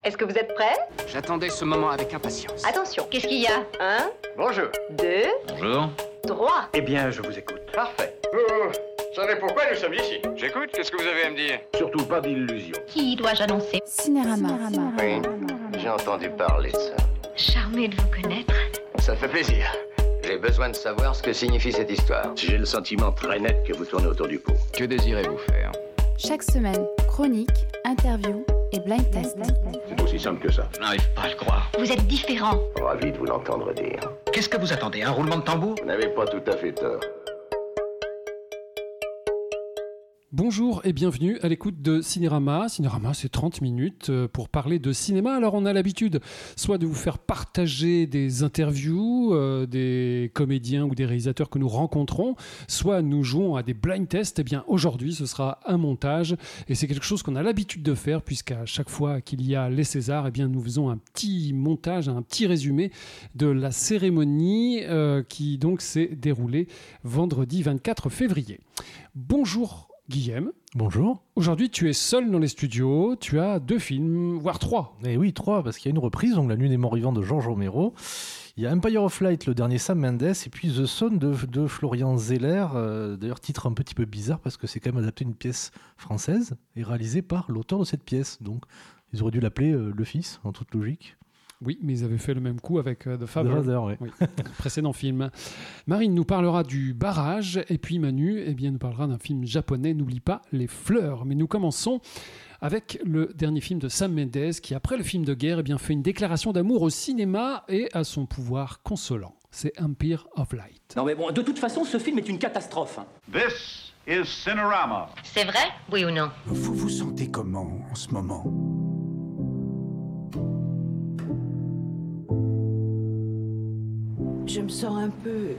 Est-ce que vous êtes prêts? J'attendais ce moment avec impatience. Attention, qu'est-ce qu'il y a? 1, Bonjour. 2, Bonjour. 3. Eh bien, je vous écoute. Parfait. Vous savez pourquoi nous sommes ici? J'écoute, qu'est-ce que vous avez à me dire? Surtout pas d'illusions. Qui dois-je annoncer? Cinérama. Oui, j'ai entendu parler de ça. Charmé de vous connaître. Ça fait plaisir. J'ai besoin de savoir ce que signifie cette histoire. J'ai le sentiment très net que vous tournez autour du pot. Que désirez-vous faire? Chaque semaine, chronique, interview et blind test. C'est aussi simple que ça. Je n'arrive pas à le croire. Vous êtes différent. Ravi de vous l'entendre dire. Qu'est-ce que vous attendez? Un roulement de tambour? Vous n'avez pas tout à fait tort. Bonjour et bienvenue à l'écoute de Cinérama. Cinérama, c'est 30 minutes pour parler de cinéma. Alors, on a l'habitude soit de vous faire partager des interviews des comédiens ou des réalisateurs que nous rencontrons, soit nous jouons à des blind tests. Eh bien, aujourd'hui, ce sera un montage et c'est quelque chose qu'on a l'habitude de faire puisqu'à chaque fois qu'il y a les Césars, eh bien, nous faisons un petit montage, un petit résumé de la cérémonie qui donc s'est déroulée vendredi 24 février. Bonjour Guillaume. Bonjour. Aujourd'hui, tu es seul dans les studios. Tu as 2 films, voire 3. Et oui, 3, parce qu'il y a une reprise, donc La Nuit des Morts Vivants de George Romero. Il y a Empire of Light, le dernier Sam Mendes, et puis The Son de Florian Zeller. D'ailleurs, titre un petit peu bizarre, parce que c'est quand même adapté d'une pièce française, et réalisé par l'auteur de cette pièce. Donc, ils auraient dû l'appeler Le Fils, en toute logique. Oui, mais ils avaient fait le même coup avec The Father. Ouais. Oui, précédent film. Marine nous parlera du barrage, et puis Manu nous parlera d'un film japonais, N'oublie pas les fleurs. Mais nous commençons avec le dernier film de Sam Mendes, qui après le film de guerre fait une déclaration d'amour au cinéma et à son pouvoir consolant. C'est Empire of Light. Non mais bon, de toute façon, ce film est une catastrophe. This is Cinerama. C'est vrai? Oui ou non? Vous vous sentez comment en ce moment? Je me sens un peu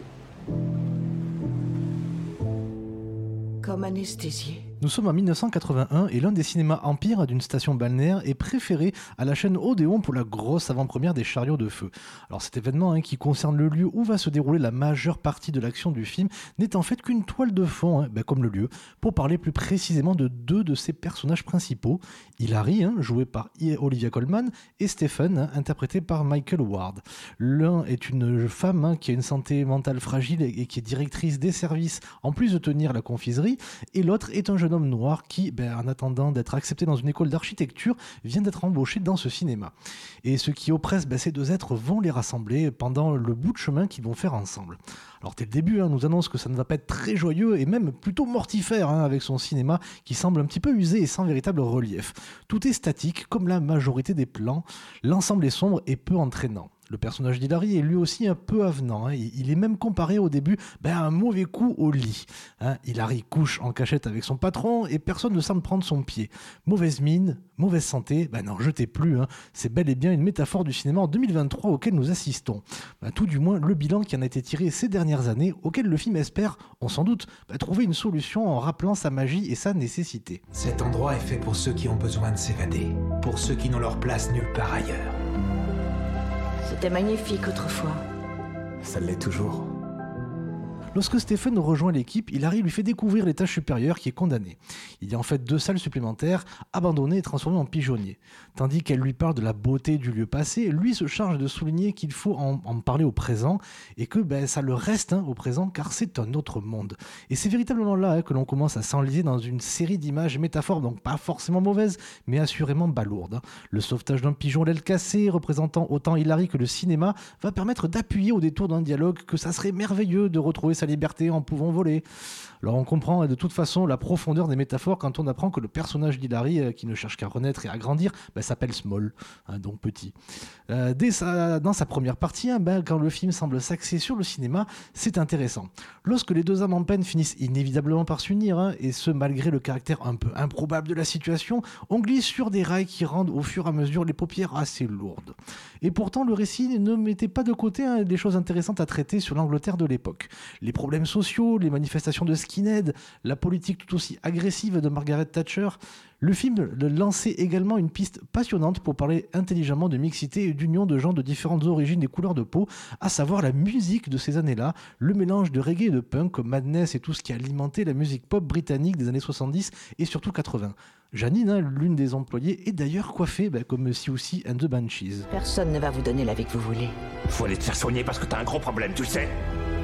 comme anesthésiée. Nous sommes en 1981 et l'un des cinémas Empire d'une station balnéaire est préféré à la chaîne Odéon pour la grosse avant-première des Chariots de Feu. Alors cet événement qui concerne le lieu où va se dérouler la majeure partie de l'action du film n'est en fait qu'une toile de fond, comme le lieu, pour parler plus précisément de 2 de ses personnages principaux, Hilary, joué par Olivia Colman, et Stephen, interprété par Michael Ward. L'un est une femme qui a une santé mentale fragile et qui est directrice des services en plus de tenir la confiserie, et l'autre est un jeune homme noir qui, en attendant d'être accepté dans une école d'architecture, vient d'être embauché dans ce cinéma. Et ce qui oppresse, ces 2 êtres vont les rassembler pendant le bout de chemin qu'ils vont faire ensemble. Alors dès le début, on nous annonce que ça ne va pas être très joyeux et même plutôt mortifère avec son cinéma qui semble un petit peu usé et sans véritable relief. Tout est statique comme la majorité des plans, l'ensemble est sombre et peu entraînant. Le personnage d'Hilary est lui aussi un peu avenant. Il est même comparé au début à un mauvais coup au lit. Hilary couche en cachette avec son patron et personne ne semble prendre son pied. Mauvaise mine, mauvaise santé, n'en jetez plus. C'est bel et bien une métaphore du cinéma en 2023 auquel nous assistons. Tout du moins le bilan qui en a été tiré ces dernières années, auquel le film espère, on s'en doute, trouver une solution en rappelant sa magie et sa nécessité. Cet endroit est fait pour ceux qui ont besoin de s'évader, pour ceux qui n'ont leur place nulle part ailleurs. C'était magnifique autrefois. Ça l'est toujours. Lorsque Stephen rejoint l'équipe, Hilary lui fait découvrir l'étage supérieur qui est condamné. Il y a en fait 2 salles supplémentaires, abandonnées et transformées en pigeonniers. Tandis qu'elle lui parle de la beauté du lieu passé, lui se charge de souligner qu'il faut en parler au présent et que ça le reste au présent car c'est un autre monde. Et c'est véritablement là que l'on commence à s'enliser dans une série d'images et métaphores, donc pas forcément mauvaises, mais assurément balourdes. Le sauvetage d'un pigeon l'aile cassée, représentant autant Hilary que le cinéma, va permettre d'appuyer au détour d'un dialogue que ça serait merveilleux de retrouver sa liberté en pouvant voler. Alors on comprend de toute façon la profondeur des métaphores quand on apprend que le personnage d'Hilary, qui ne cherche qu'à renaître et à grandir, s'appelle Small, donc petit. Dans sa première partie, quand le film semble s'axer sur le cinéma, c'est intéressant. Lorsque les 2 âmes en peine finissent inévitablement par s'unir, et ce malgré le caractère un peu improbable de la situation, on glisse sur des rails qui rendent au fur et à mesure les paupières assez lourdes. Et pourtant le récit ne mettait pas de côté des choses intéressantes à traiter sur l'Angleterre de l'époque. Les les problèmes sociaux, les manifestations de skinhead, la politique tout aussi agressive de Margaret Thatcher. Le film lançait également une piste passionnante pour parler intelligemment de mixité et d'union de gens de différentes origines et couleurs de peau, à savoir la musique de ces années-là, le mélange de reggae et de punk comme Madness et tout ce qui alimentait la musique pop britannique des années 70 et surtout 80. Janine, l'une des employées, est d'ailleurs coiffée comme Siouxsie and the Banshees. Personne ne va vous donner la vie que vous voulez. Faut aller te faire soigner parce que t'as un gros problème, tu le sais.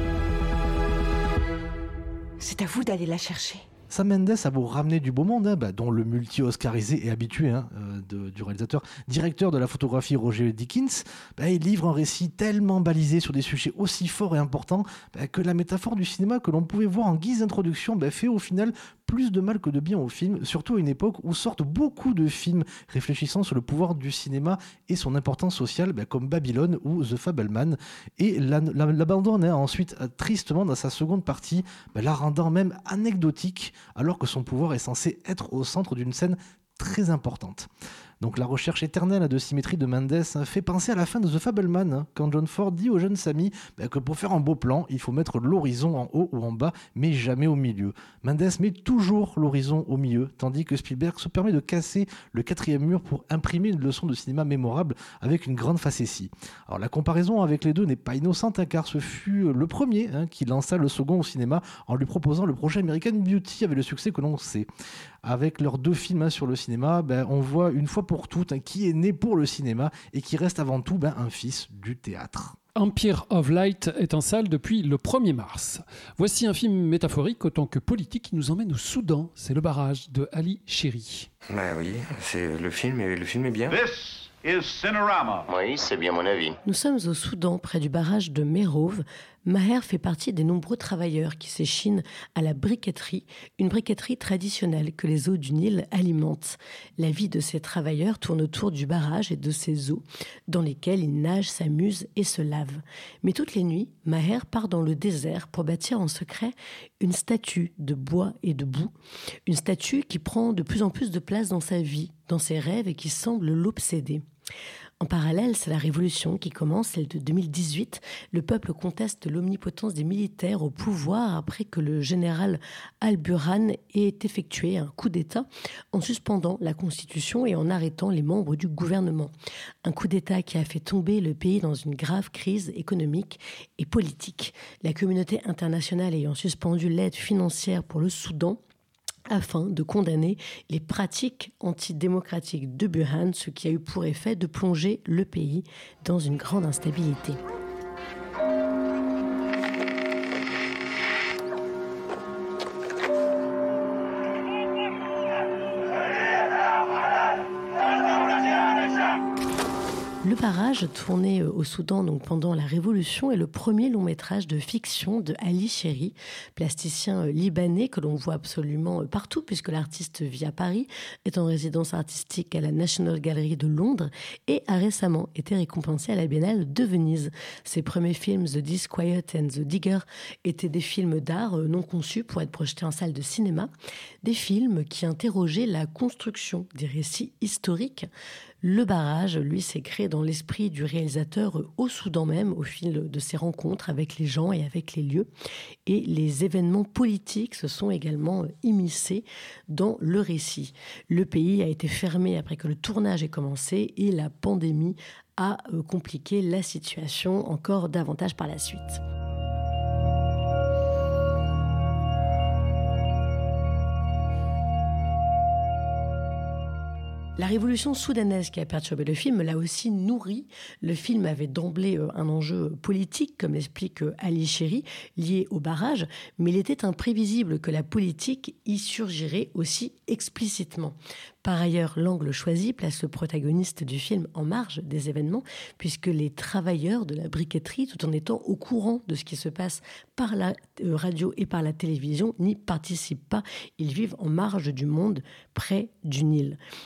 C'est à vous d'aller la chercher. Sam Mendes a beau ramener du beau monde, dont le multi-oscarisé et habitué du réalisateur, directeur de la photographie Roger Deakins, il livre un récit tellement balisé sur des sujets aussi forts et importants que la métaphore du cinéma que l'on pouvait voir en guise d'introduction fait au final plus de mal que de bien au film, surtout à une époque où sortent beaucoup de films réfléchissant sur le pouvoir du cinéma et son importance sociale, comme Babylone ou The Fabelman, et l'abandonne ensuite tristement dans sa seconde partie, la rendant même anecdotique, alors que son pouvoir est censé être au centre d'une scène très importante. Donc la recherche éternelle de symétrie de Mendes fait penser à la fin de The Fabelman, quand John Ford dit au jeune Sammy que pour faire un beau plan, il faut mettre l'horizon en haut ou en bas, mais jamais au milieu. Mendes met toujours l'horizon au milieu, tandis que Spielberg se permet de casser le quatrième mur pour imprimer une leçon de cinéma mémorable avec une grande facétie. Alors la comparaison avec les deux n'est pas innocente, car ce fut le premier qui lança le second au cinéma en lui proposant le projet American Beauty avec le succès que l'on sait. Avec leurs deux films sur le cinéma, on voit une fois pour toutes qui est né pour le cinéma et qui reste avant tout un fils du théâtre. Empire of Light est en salle depuis le 1er mars. Voici un film métaphorique autant que politique qui nous emmène au Soudan. C'est Le Barrage de Ali Chéri. Oui, c'est le film est bien. This is Cinerama. Oui, c'est bien mon avis. Nous sommes au Soudan, près du barrage de Merov. Maher fait partie des nombreux travailleurs qui s'échinent à la briqueterie, une briqueterie traditionnelle que les eaux du Nil alimentent. La vie de ces travailleurs tourne autour du barrage et de ses eaux, dans lesquelles ils nagent, s'amusent et se lavent. Mais toutes les nuits, Maher part dans le désert pour bâtir en secret une statue de bois et de boue, une statue qui prend de plus en plus de place dans sa vie, dans ses rêves et qui semble l'obséder. En parallèle, c'est la révolution qui commence, celle de 2018. Le peuple conteste l'omnipotence des militaires au pouvoir après que le général Al-Burhan ait effectué un coup d'État en suspendant la Constitution et en arrêtant les membres du gouvernement. Un coup d'État qui a fait tomber le pays dans une grave crise économique et politique. La communauté internationale ayant suspendu l'aide financière pour le Soudan, afin de condamner les pratiques antidémocratiques de Burhan, ce qui a eu pour effet de plonger le pays dans une grande instabilité. Le barrage, tourné au Soudan donc pendant la Révolution, est le premier long métrage de fiction de Ali Chéri, plasticien libanais que l'on voit absolument partout puisque l'artiste vit à Paris, est en résidence artistique à la National Gallery de Londres et a récemment été récompensé à la Biennale de Venise. Ses premiers films, The Disquiet and The Digger, étaient des films d'art non conçus pour être projetés en salle de cinéma, des films qui interrogeaient la construction des récits historiques. Le barrage, lui, s'est créé dans l'esprit du réalisateur au Soudan même, au fil de ses rencontres avec les gens et avec les lieux. Et les événements politiques se sont également immiscés dans le récit. Le pays a été fermé après que le tournage ait commencé et la pandémie a compliqué la situation encore davantage par la suite. La révolution soudanaise qui a perturbé le film l'a aussi nourri. Le film avait d'emblée un enjeu politique, comme l'explique Ali Chéri, lié au barrage, mais il était imprévisible que la politique y surgirait aussi explicitement. Par ailleurs, l'angle choisi place le protagoniste du film en marge des événements, puisque les travailleurs de la briqueterie, tout en étant au courant de ce qui se passe par la radio et par la télévision, n'y participent pas. Ils vivent en marge du monde, près du Nil. Le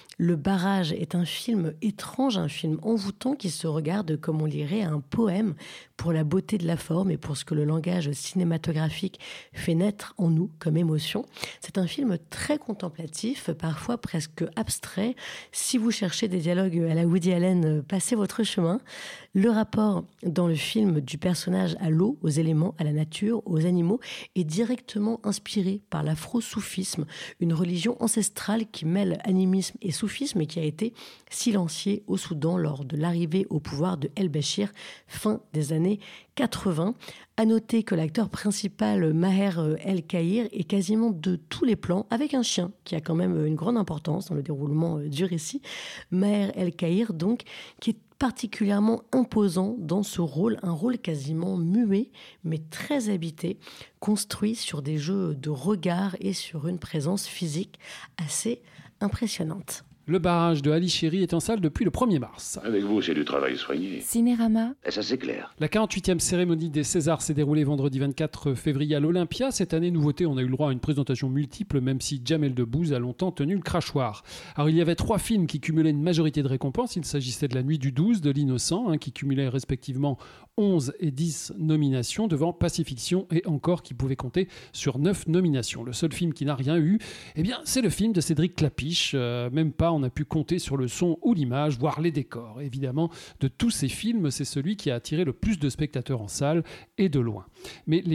Barrage est un film étrange, un film envoûtant qui se regarde comme on lirait un poème pour la beauté de la forme et pour ce que le langage cinématographique fait naître en nous comme émotion. C'est un film très contemplatif, parfois presque abstrait. Si vous cherchez des dialogues à la Woody Allen, passez votre chemin. Le rapport dans le film du personnage à l'eau, aux éléments, à la nature, aux animaux est directement inspiré par l'afro-soufisme, une religion ancestrale qui mêle animisme et soufisme et qui a été silenciée au Soudan lors de l'arrivée au pouvoir de El-Béchir, fin des années 80. À noter que l'acteur principal, Maher El-Kahir, est quasiment de tous les plans, avec un chien qui a quand même une grande importance dans le déroulement du récit. Maher El-Kahir, donc, qui est particulièrement imposant dans ce rôle, un rôle quasiment muet, mais très habité, construit sur des jeux de regard et sur une présence physique assez impressionnante. Le Barrage de Ali Chéri est en salle depuis le 1er mars. Avec vous, c'est du travail soigné. Cinérama. Et ça, c'est clair. La 48e cérémonie des Césars s'est déroulée vendredi 24 février à l'Olympia. Cette année, nouveauté, on a eu le droit à une présentation multiple, même si Jamel Debbouze a longtemps tenu le crachoir. Alors, il y avait 3 films qui cumulaient une majorité de récompenses. Il s'agissait de La Nuit du 12, de L'Innocent, qui cumulait respectivement 11 et 10 nominations, devant Pacifiction et Encore, qui pouvait compter sur 9 nominations. Le seul film qui n'a rien eu, c'est le film de Cédric Klapisch. Même pas, on a pu compter sur le son ou l'image, voire les décors. Évidemment, de tous ces films, c'est celui qui a attiré le plus de spectateurs en salle, et de loin. Mais les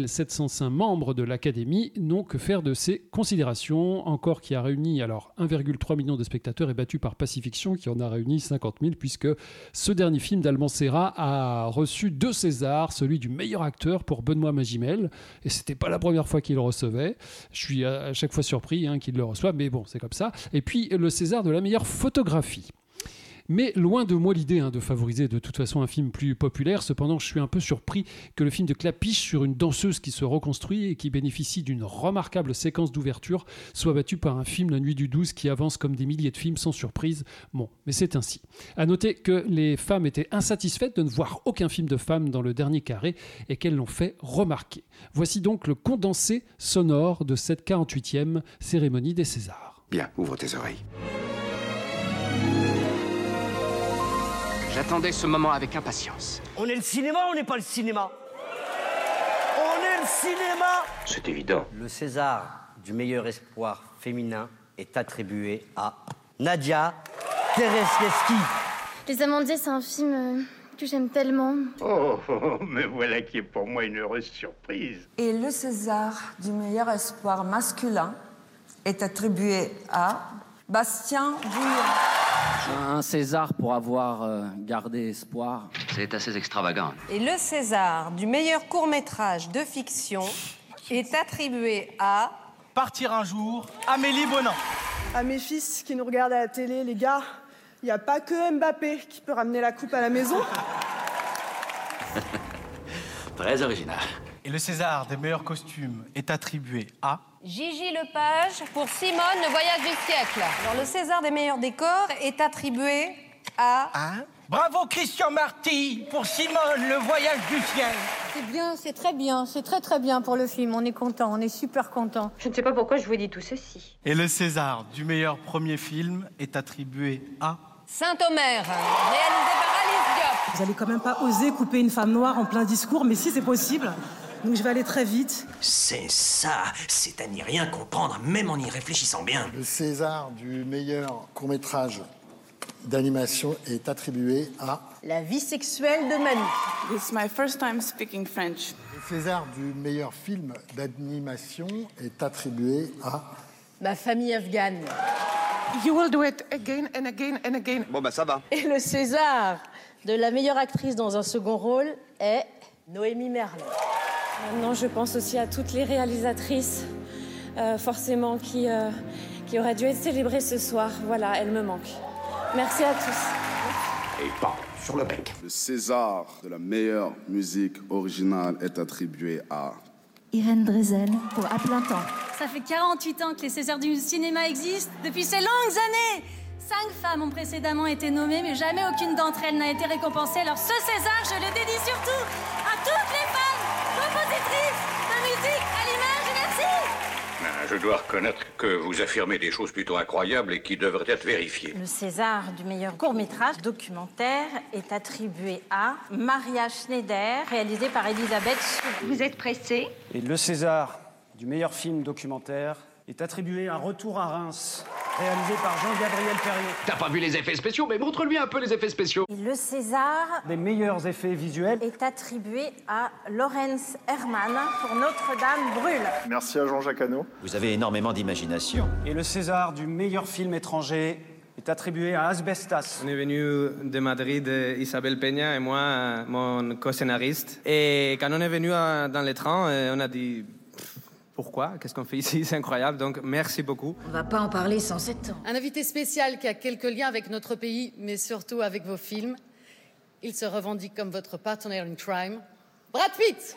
4705 membres de l'Académie n'ont que faire de ces considérations. Encore qui a réuni 1,3 million de spectateurs est battu par Pacifiction, qui en a réuni 50 000, puisque ce dernier film d'Alban Serra a reçu 2 Césars, celui du meilleur acteur pour Benoît Magimel, et c'était pas la première fois qu'il le recevait. Je suis à chaque fois surpris qu'il le reçoive, mais bon, c'est comme ça. Et puis le César de la meilleure photographie. Mais loin de moi l'idée de favoriser de toute façon un film plus populaire. Cependant, je suis un peu surpris que le film de Klapisch sur une danseuse qui se reconstruit et qui bénéficie d'une remarquable séquence d'ouverture soit battu par un film La Nuit du 12 qui avance comme des milliers de films sans surprise. Bon, mais c'est ainsi. À noter que les femmes étaient insatisfaites de ne voir aucun film de femmes dans le dernier carré et qu'elles l'ont fait remarquer. Voici donc le condensé sonore de cette 48e cérémonie des Césars. Bien, ouvre tes oreilles. J'attendais ce moment avec impatience. On est le cinéma ou on n'est pas le cinéma? On est le cinéma! C'est évident. Le César du meilleur espoir féminin est attribué à Nadia Teresiewski. Les Amandiers, c'est un film que j'aime tellement. Oh, mais voilà qui est pour moi une heureuse surprise. Et le César du meilleur espoir masculin est attribué à Bastien Bouillon. Un César pour avoir gardé espoir. C'est assez extravagant. Et le César du meilleur court-métrage de fiction est attribué à... Partir un jour, Amélie Bonan. À mes fils qui nous regardent à la télé, les gars, il n'y a pas que Mbappé qui peut ramener la coupe à la maison. Très original. Et le César des meilleurs costumes est attribué à... Gigi Lepage pour Simone, le voyage du siècle. Alors, le César des meilleurs décors est attribué à... Bravo Christian Marty pour Simone, le voyage du ciel. C'est bien, c'est très bien, c'est très très bien pour le film. On est content, on est super content. Je ne sais pas pourquoi je vous dis tout ceci. Et le César du meilleur premier film est attribué à... Saint-Omer, réalisé par Alice Diop. Vous allez quand même pas oser couper une femme noire en plein discours, mais si c'est possible. Donc je vais aller très vite. C'est ça, c'est à n'y rien comprendre, même en y réfléchissant bien. Le César du meilleur court-métrage d'animation est attribué à... La vie sexuelle de Manu. It's my first time speaking French. Le César du meilleur film d'animation est attribué à... Ma famille afghane. You will do it again and again and again. Bon, ça va. Et le César de la meilleure actrice dans un second rôle est Noémie Merlan. Maintenant, je pense aussi à toutes les réalisatrices, forcément, qui auraient dû être célébrées ce soir. Voilà, elles me manquent. Merci à tous. Et pas sur le bec. Le César de la meilleure musique originale est attribué à... Irène Drezel pour À plein temps. Ça fait 48 ans que les Césars du cinéma existent. Depuis ces longues années, 5 femmes ont précédemment été nommées, mais jamais aucune d'entre elles n'a été récompensée. Alors ce César, je le dédie surtout à toutes les femmes compositrices de musique à l'image. Merci. Je dois reconnaître que vous affirmez des choses plutôt incroyables et qui devraient être vérifiées. Le César du meilleur court-métrage documentaire est attribué à Maria Schneider, réalisé par Elisabeth Soul. Vous êtes pressé? Et le César du meilleur film documentaire est attribué à Retour à Reims, réalisé par Jean-Gabriel Perriot. T'as pas vu les effets spéciaux? Mais montre-lui un peu les effets spéciaux. Et le César des meilleurs effets visuels est attribué à Laurence Herrmann pour Notre-Dame brûle. Merci à Jean-Jacques Hano. Vous avez énormément d'imagination. Et le César du meilleur film étranger est attribué à Asbestas. On est venu de Madrid, Isabelle Peña et moi, mon co-scénariste. Et quand on est venu dans le train, on a dit... Pourquoi? Qu'est-ce qu'on fait ici? C'est incroyable, donc merci beaucoup. On va pas en parler sans 7 ans. Un invité spécial qui a quelques liens avec notre pays, mais surtout avec vos films. Il se revendique comme votre partenaire in crime, Brad Pitt.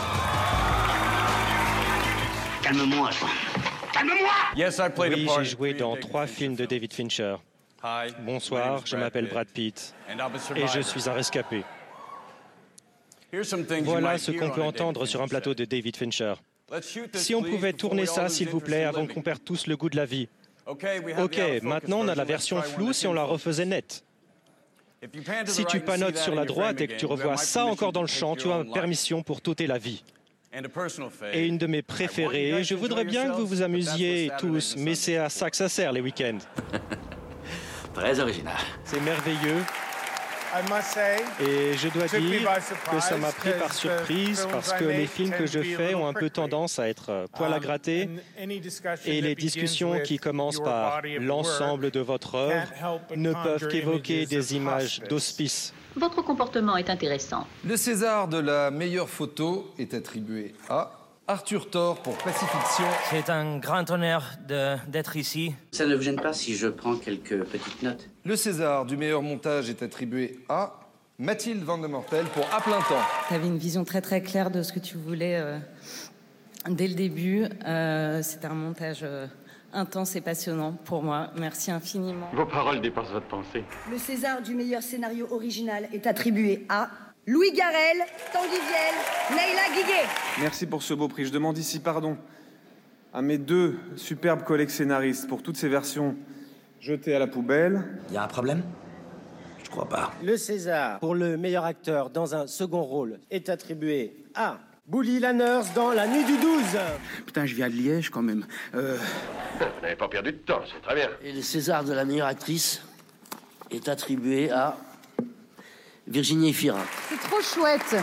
Calme-moi, toi. Calme-moi! Oui, j'ai joué dans 3 films de David Fincher. Bonsoir, je m'appelle Brad Pitt et je suis un rescapé. Voilà ce qu'on peut entendre sur un plateau de David Fincher. Si on pouvait tourner ça, s'il vous plaît, avant qu'on perde tous le goût de la vie. Ok, maintenant on a la version floue si on la refaisait nette. Si tu panotes sur la droite et que tu revois ça encore dans le champ, tu as permission pour t'ôter la vie. Et une de mes préférées, je voudrais bien que vous vous amusiez tous, mais c'est à ça que ça sert les week-ends. Très original. C'est merveilleux. Et je dois dire que ça m'a pris par surprise parce que les films que je fais ont un peu tendance à être poil à gratter et les discussions qui commencent par l'ensemble de votre œuvre ne peuvent qu'évoquer des images d'hospice. Votre comportement est intéressant. Le César de la meilleure photo est attribué à Arthur Thor pour Pacifiction. C'est un grand honneur d'être ici. Ça ne vous gêne pas si je prends quelques petites notes? Le César du meilleur montage est attribué à Mathilde Van de Mortel pour À plein temps. Tu avais une vision très très claire de ce que tu voulais dès le début. C'était un montage intense et passionnant pour moi. Merci infiniment. Vos paroles dépassent votre pensée. Le César du meilleur scénario original est attribué à Louis Garrel, Tanguy Viel, Naïla Guiguet. Merci pour ce beau prix. Je demande ici pardon à mes 2 superbes collègues scénaristes pour toutes ces versions jetées à la poubelle. Il y a un problème? Je crois pas. Le César pour le meilleur acteur dans un second rôle est attribué à Bully Lanners dans La Nuit du 12. Putain, je viens de Liège quand même. Vous n'avez pas perdu de temps, c'est très bien. Et le César de la meilleure actrice est attribué à Virginie Efira. C'est trop chouette.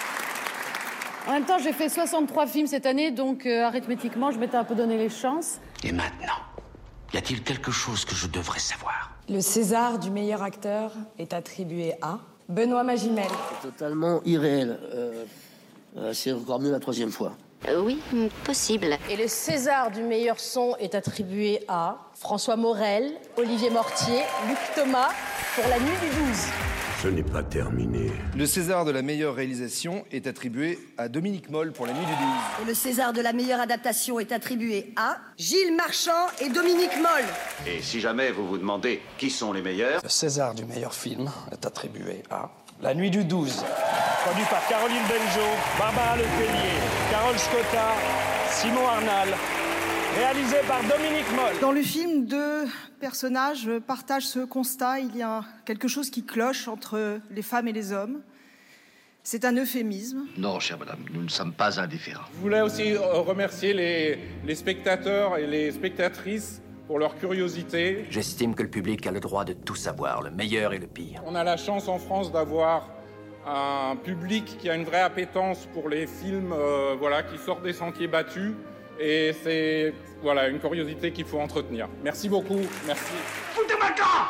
En même temps, j'ai fait 63 films cette année, donc arithmétiquement, je m'étais un peu donné les chances. Et maintenant, y a-t-il quelque chose que je devrais savoir? Le César du meilleur acteur est attribué à Benoît Magimel. C'est totalement irréel. C'est encore mieux la 3e fois. Oui, possible. Et le César du meilleur son est attribué à François Morel, Olivier Mortier, Luc Thomas pour La Nuit du 12. Ce n'est pas terminé. Le César de la meilleure réalisation est attribué à Dominique Moll pour La Nuit du 12. Et le César de la meilleure adaptation est attribué à Gilles Marchand et Dominique Moll. Et si jamais vous vous demandez qui sont les meilleurs... Le César du meilleur film est attribué à La Nuit du 12. Produit par Caroline Benjo, Barbara Lepellier, Carole Scotta, Simon Arnal. Réalisé par Dominique Moll. Dans le film, 2 personnages partagent ce constat. Il y a quelque chose qui cloche entre les femmes et les hommes. C'est un euphémisme. Non, chère madame, nous ne sommes pas indifférents. Je voulais aussi remercier les spectateurs et les spectatrices pour leur curiosité. J'estime que le public a le droit de tout savoir, le meilleur et le pire. On a la chance en France d'avoir un public qui a une vraie appétence pour les films qui sortent des sentiers battus. Et c'est une curiosité qu'il faut entretenir. Merci beaucoup. Merci. Foutez-moi le camp!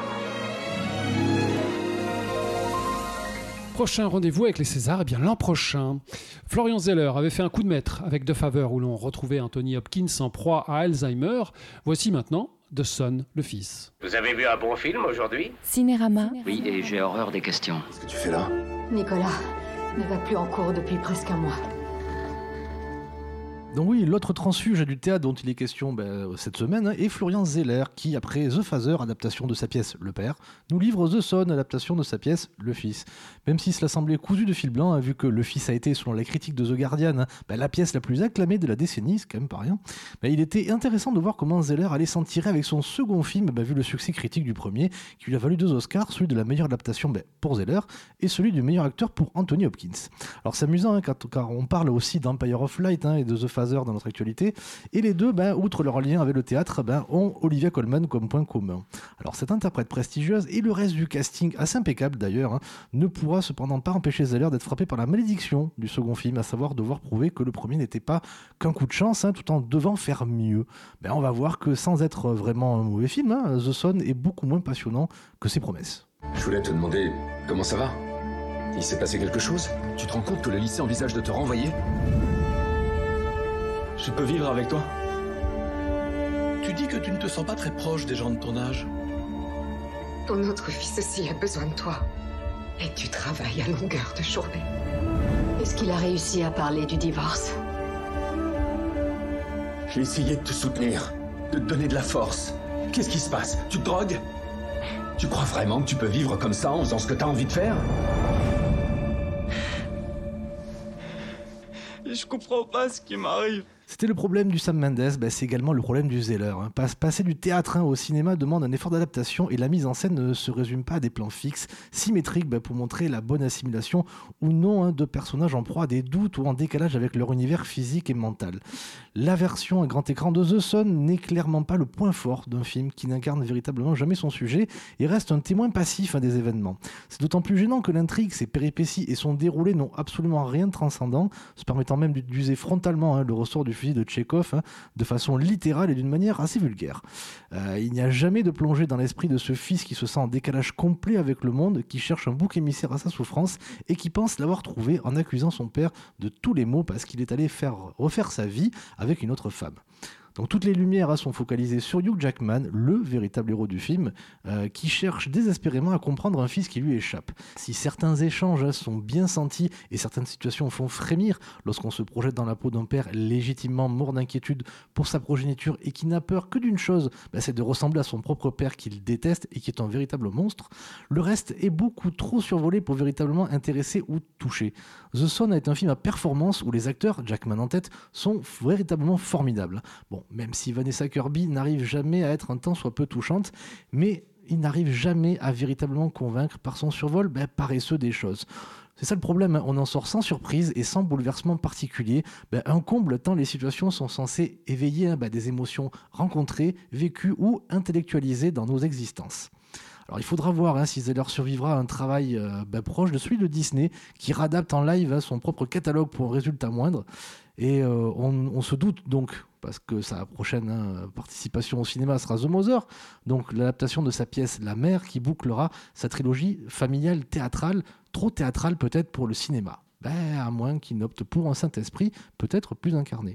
Prochain rendez-vous avec les Césars, l'an prochain. Florian Zeller avait fait un coup de maître avec The Favor où l'on retrouvait Anthony Hopkins en proie à Alzheimer. Voici maintenant The Son, le fils. Vous avez vu un bon film aujourd'hui? Cinérama. Oui, et j'ai horreur des questions. Qu'est-ce que tu fais là? Nicolas ne va plus en cours depuis presque un mois. Donc oui, l'autre transfuge du théâtre dont il est question cette semaine est Florian Zeller, qui, après The Father, adaptation de sa pièce Le Père, nous livre The Son, adaptation de sa pièce Le Fils. Même si cela semblait cousu de fil blanc, vu que Le Fils a été, selon la critique de The Guardian, la pièce la plus acclamée de la décennie, c'est quand même pas rien, il était intéressant de voir comment Zeller allait s'en tirer avec son second film, vu le succès critique du premier, qui lui a valu 2 Oscars, celui de la meilleure adaptation pour Zeller, et celui du meilleur acteur pour Anthony Hopkins. Alors c'est amusant, car on parle aussi d'Empire of Light et de The Father dans notre actualité, et les deux, outre leur lien avec le théâtre, ont Olivia Colman comme point commun. Alors cette interprète prestigieuse et le reste du casting, assez impeccable d'ailleurs, ne pourra cependant pas empêcher Zeller d'être frappé par la malédiction du second film, à savoir devoir prouver que le premier n'était pas qu'un coup de chance, tout en devant faire mieux. On va voir que sans être vraiment un mauvais film, The Son est beaucoup moins passionnant que ses promesses. Je voulais te demander comment ça va. Il s'est passé quelque chose? Tu te rends compte que le lycée envisage de te renvoyer? Je peux vivre avec toi? Tu dis que tu ne te sens pas très proche des gens de ton âge. Ton autre fils aussi a besoin de toi. Et tu travailles à longueur de journée. Est-ce qu'il a réussi à parler du divorce? J'ai essayé de te soutenir, de te donner de la force. Qu'est-ce qui se passe? Tu te drogues? Tu crois vraiment que tu peux vivre comme ça en faisant ce que t'as envie de faire? Je comprends pas ce qui m'arrive. C'était le problème du Sam Mendes, c'est également le problème du Zeller. Passer du théâtre au cinéma demande un effort d'adaptation et la mise en scène ne se résume pas à des plans fixes, symétriques pour montrer la bonne assimilation ou non de personnages en proie à des doutes ou en décalage avec leur univers physique et mental. La version à grand écran de The Son n'est clairement pas le point fort d'un film qui n'incarne véritablement jamais son sujet et reste un témoin passif des événements. C'est d'autant plus gênant que l'intrigue, ses péripéties et son déroulé n'ont absolument rien de transcendant, se permettant même d'user frontalement le ressort du fusil de Tchekhov de façon littérale et d'une manière assez vulgaire. Il n'y a jamais de plongée dans l'esprit de ce fils qui se sent en décalage complet avec le monde, qui cherche un bouc émissaire à sa souffrance et qui pense l'avoir trouvé en accusant son père de tous les maux parce qu'il est allé refaire sa vie avec une autre femme. Donc toutes les lumières sont focalisées sur Hugh Jackman, le véritable héros du film, qui cherche désespérément à comprendre un fils qui lui échappe. Si certains échanges sont bien sentis et certaines situations font frémir lorsqu'on se projette dans la peau d'un père légitimement mort d'inquiétude pour sa progéniture et qui n'a peur que d'une chose, c'est de ressembler à son propre père qu'il déteste et qui est un véritable monstre, le reste est beaucoup trop survolé pour véritablement intéresser ou toucher. The Son est un film à performance où les acteurs, Jackman en tête, sont véritablement formidables. Bon, même si Vanessa Kirby n'arrive jamais à être un tant soit peu touchante, mais il n'arrive jamais à véritablement convaincre par son survol paresseux des choses. C'est ça le problème, on en sort sans surprise et sans bouleversement particulier, un comble tant les situations sont censées éveiller des émotions rencontrées, vécues ou intellectualisées dans nos existences. Alors il faudra voir si Zeller survivra à un travail proche de celui de Disney, qui réadapte en live son propre catalogue pour un résultat moindre. Et on se doute donc, parce que sa prochaine participation au cinéma sera The Mother, donc l'adaptation de sa pièce La Mère, qui bouclera sa trilogie familiale théâtrale, trop théâtrale peut-être pour le cinéma. À moins qu'il n'opte pour un Saint-Esprit peut-être plus incarné.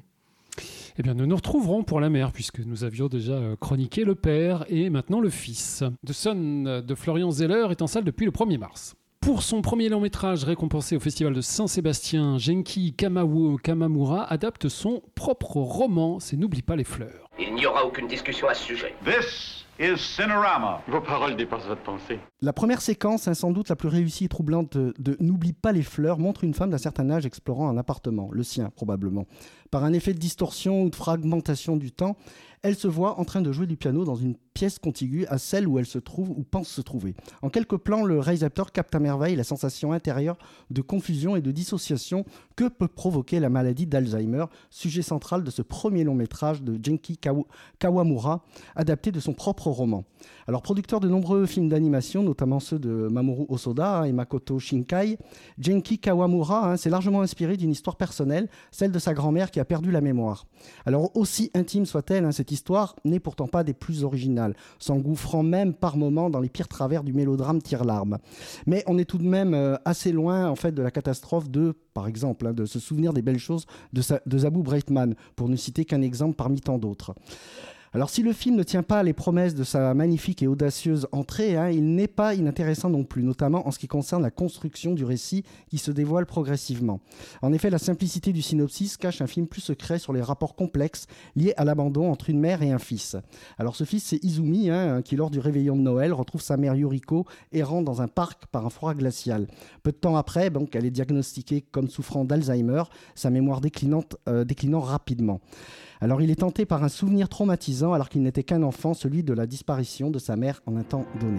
Eh bien, nous nous retrouverons pour La Mère, puisque nous avions déjà chroniqué Le Père et maintenant Le Fils. The Son de Florian Zeller est en salle depuis le 1er mars. Pour son premier long-métrage récompensé au Festival de Saint-Sébastien, Genki Kamamura adapte son propre roman, c'est N'oublie pas les fleurs. Il n'y aura aucune discussion à ce sujet. This is Cinerama. Vos paroles dépassent votre pensée. La première séquence, sans doute la plus réussie et troublante de N'oublie pas les fleurs, montre une femme d'un certain âge explorant un appartement, le sien probablement. Par un effet de distorsion ou de fragmentation du temps, elle se voit en train de jouer du piano dans une pièce contiguë à celle où elle se trouve ou pense se trouver. En quelques plans, le réalisateur capte à merveille la sensation intérieure de confusion et de dissociation que peut provoquer la maladie d'Alzheimer, sujet central de ce premier long métrage de Genki Kawamura, adapté de son propre roman. Alors, producteur de nombreux films d'animation, notamment ceux de Mamoru Hosoda et Makoto Shinkai, Genki Kawamura s'est largement inspiré d'une histoire personnelle, celle de sa grand-mère qui a perdu la mémoire. Alors, aussi intime soit-elle, cette histoire n'est pourtant pas des plus originales, s'engouffrant même par moments dans les pires travers du mélodrame tire-larme. Mais on est tout de même assez loin en fait de la catastrophe par exemple, de se souvenir des belles choses de Zabou Breitman, pour ne citer qu'un exemple parmi tant d'autres. Alors si le film ne tient pas les promesses de sa magnifique et audacieuse entrée, il n'est pas inintéressant non plus, notamment en ce qui concerne la construction du récit qui se dévoile progressivement. En effet, la simplicité du synopsis cache un film plus secret sur les rapports complexes liés à l'abandon entre une mère et un fils. Alors ce fils, c'est Izumi, qui lors du réveillon de Noël retrouve sa mère Yuriko errant dans un parc par un froid glacial. Peu de temps après, donc, elle est diagnostiquée comme souffrant d'Alzheimer, sa mémoire déclinant rapidement. Alors il est tenté par un souvenir traumatisant alors qu'il n'était qu'un enfant, celui de la disparition de sa mère en un temps donné.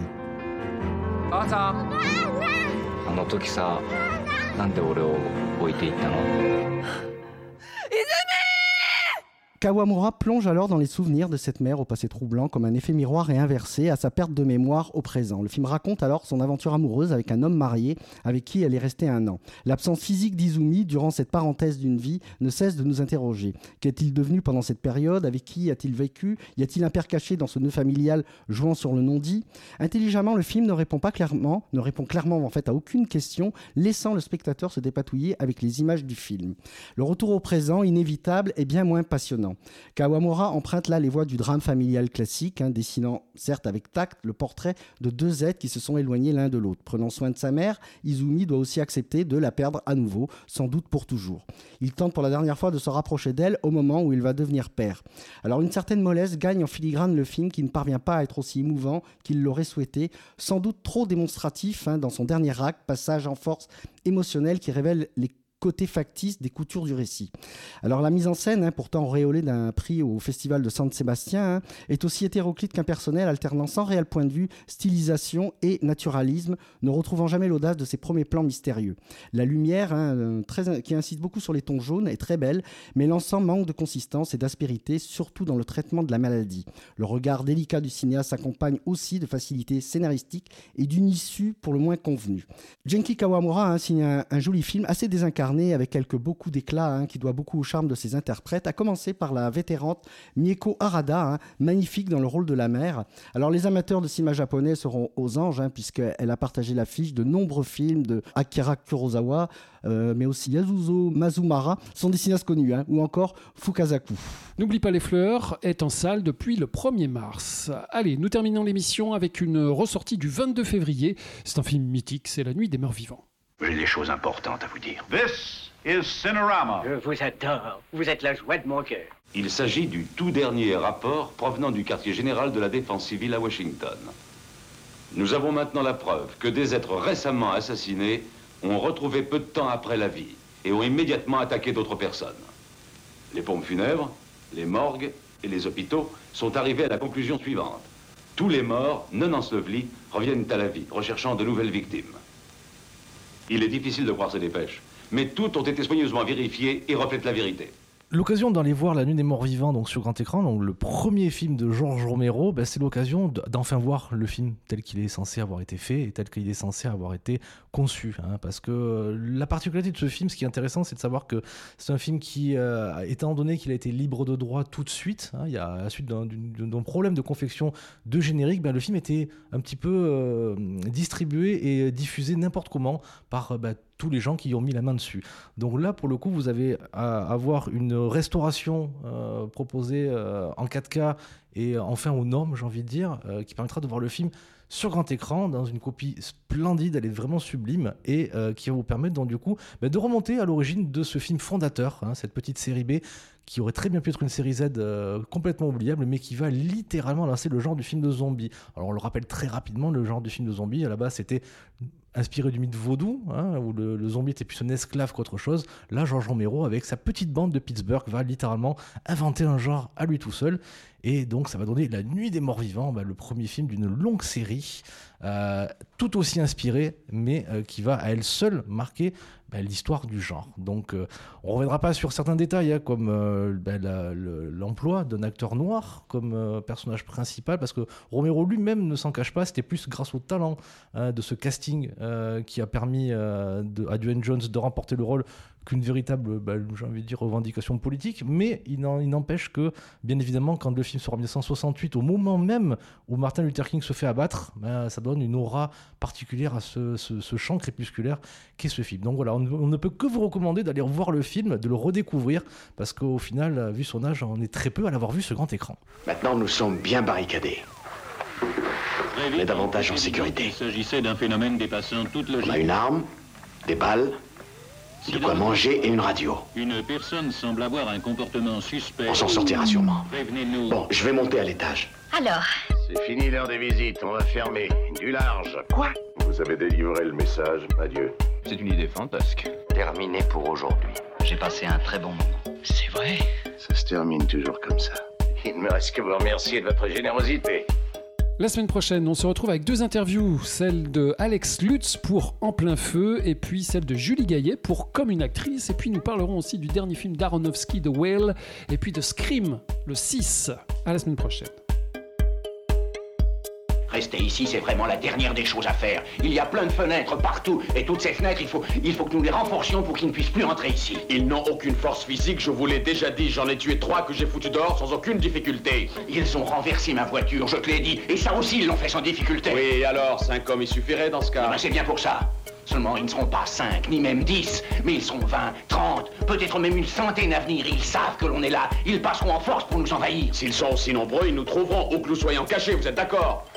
Kawamura plonge alors dans les souvenirs de cette mère au passé troublant comme un effet miroir et inversé à sa perte de mémoire au présent. Le film raconte alors son aventure amoureuse avec un homme marié avec qui elle est restée 1 an. L'absence physique d'Izumi durant cette parenthèse d'une vie ne cesse de nous interroger. Qu'est-il devenu pendant cette période? Avec qui a-t-il vécu? Y a-t-il un père caché dans ce nœud familial jouant sur le non-dit? Intelligemment, le film ne répond clairement en fait à aucune question, laissant le spectateur se dépatouiller avec les images du film. Le retour au présent, inévitable, est bien moins passionnant. Kawamura emprunte là les voies du drame familial classique, dessinant certes avec tact le portrait de 2 êtres qui se sont éloignés l'un de l'autre. Prenant soin de sa mère, Izumi doit aussi accepter de la perdre à nouveau, sans doute pour toujours. Il tente pour la dernière fois de se rapprocher d'elle au moment où il va devenir père. Alors une certaine mollesse gagne en filigrane le film qui ne parvient pas à être aussi émouvant qu'il l'aurait souhaité, sans doute trop démonstratif dans son dernier acte, passage en force émotionnelle qui révèle les côté factice des coutures du récit. Alors la mise en scène, pourtant auréolée d'un prix au Festival de San Sébastien, est aussi hétéroclite qu'impersonnelle, alternant sans réel point de vue stylisation et naturalisme, ne retrouvant jamais l'audace de ses premiers plans mystérieux. La lumière, qui insiste beaucoup sur les tons jaunes, est très belle, mais l'ensemble manque de consistance et d'aspérité, surtout dans le traitement de la maladie. Le regard délicat du cinéaste s'accompagne aussi de facilité scénaristique et d'une issue pour le moins convenue. Genki Kawamura signe un joli film assez désincarné, avec beaucoup d'éclat, qui doit beaucoup au charme de ses interprètes, à commencer par la vétérante Mieko Harada, magnifique dans le rôle de la mère. Alors les amateurs de cinéma japonais seront aux anges, puisqu'elle a partagé l'affiche de nombreux films de Akira Kurosawa, mais aussi Yasuzo Mazumara, sont des cinéastes connus, ou encore Fukasaku. N'oublie pas les fleurs est en salle depuis le 1er mars. Allez, nous terminons l'émission avec une ressortie du 22 février. C'est un film mythique, c'est La Nuit des Morts Vivants. J'ai des choses importantes à vous dire. This is Cinerama. Je vous adore. Vous êtes la joie de mon cœur. Il s'agit du tout dernier rapport provenant du quartier général de la défense civile à Washington. Nous avons maintenant la preuve que des êtres récemment assassinés ont retrouvé peu de temps après la vie et ont immédiatement attaqué d'autres personnes. Les pompes funèbres, les morgues et les hôpitaux sont arrivés à la conclusion suivante. Tous les morts non ensevelis reviennent à la vie, recherchant de nouvelles victimes. Il est difficile de croire ces dépêches, mais toutes ont été soigneusement vérifiées et reflètent la vérité. L'occasion d'aller voir La Nuit des Morts Vivants donc sur grand écran, donc le premier film de George Romero, c'est l'occasion d'enfin voir le film tel qu'il est censé avoir été fait et tel qu'il est censé avoir été conçu. Parce que la particularité de ce film, ce qui est intéressant, c'est de savoir que c'est un film qui, étant donné qu'il a été libre de droit tout de suite, il y a à la suite d'un problème de confection de générique, le film était un petit peu distribué et diffusé n'importe comment par tous les gens qui y ont mis la main dessus. Donc là, pour le coup, vous avez à avoir une restauration proposée en 4K et enfin aux normes, j'ai envie de dire, qui permettra de voir le film sur grand écran, dans une copie splendide, elle est vraiment sublime, et qui va vous permettre donc du coup de remonter à l'origine de ce film fondateur, cette petite série B, qui aurait très bien pu être une série Z complètement oubliable, mais qui va littéralement lancer le genre du film de zombie. Alors on le rappelle très rapidement, le genre du film de zombie, à la base c'était inspiré du mythe vaudou, où le zombie était plus un esclave qu'autre chose. Là, George Romero, avec sa petite bande de Pittsburgh, va littéralement inventer un genre à lui tout seul. Et donc, ça va donner La Nuit des Morts Vivants, le premier film d'une longue série, tout aussi inspirée, mais qui va à elle seule marquer l'histoire du genre. Donc, on ne reviendra pas sur certains détails, comme l'emploi d'un acteur noir comme personnage principal, parce que Romero lui-même ne s'en cache pas, c'était plus grâce au talent de ce casting qui a permis à Dwayne Jones de remporter le rôle qu'une véritable, j'ai envie de dire, revendication politique, mais il n'empêche que, bien évidemment, quand le film sort en 1968, au moment même où Martin Luther King se fait abattre, ça donne une aura particulière à ce champ crépusculaire qu'est ce film. Donc voilà, on ne peut que vous recommander d'aller voir le film, de le redécouvrir, parce qu'au final, vu son âge, on est très peu à l'avoir vu sur grand écran. Maintenant, nous sommes bien barricadés. On est davantage en sécurité. Il s'agissait d'un phénomène dépassant toute logique. On a une arme, des balles, de quoi manger et une radio. Une personne semble avoir un comportement suspect. On s'en sortira sûrement. Prévenez-nous. Bon, je vais monter à l'étage. Alors, C'est fini l'heure des visites, on va fermer. Du large. quoi? Vous avez délivré le message, adieu. C'est une idée fantasque. Terminé pour aujourd'hui. J'ai passé un très bon moment. C'est vrai. Ça se termine toujours comme ça. Il ne me reste que vous remercier de votre générosité. La semaine prochaine, on se retrouve avec 2 interviews, celle de Alex Lutz pour En plein feu, et puis celle de Julie Gaillet pour Comme une actrice, et puis nous parlerons aussi du dernier film d'Aronofsky, The Whale, et puis de Scream, le 6. À la semaine prochaine. Rester ici, c'est vraiment la dernière des choses à faire. Il y a plein de fenêtres partout, et toutes ces fenêtres, il faut que nous les renforcions pour qu'ils ne puissent plus entrer ici. Ils n'ont aucune force physique, je vous l'ai déjà dit, j'en ai tué 3 que j'ai foutus dehors sans aucune difficulté. Ils ont renversé ma voiture, je te l'ai dit, et ça aussi, ils l'ont fait sans difficulté. Oui, alors, 5 hommes, il suffirait dans ce cas. C'est bien pour ça. Seulement, ils ne seront pas 5, ni même 10, mais ils seront 20, 30, peut-être même une centaine à venir. Ils savent que l'on est là, ils passeront en force pour nous envahir. S'ils sont aussi nombreux, ils nous trouveront où que nous soyons cachés, vous êtes d'accord?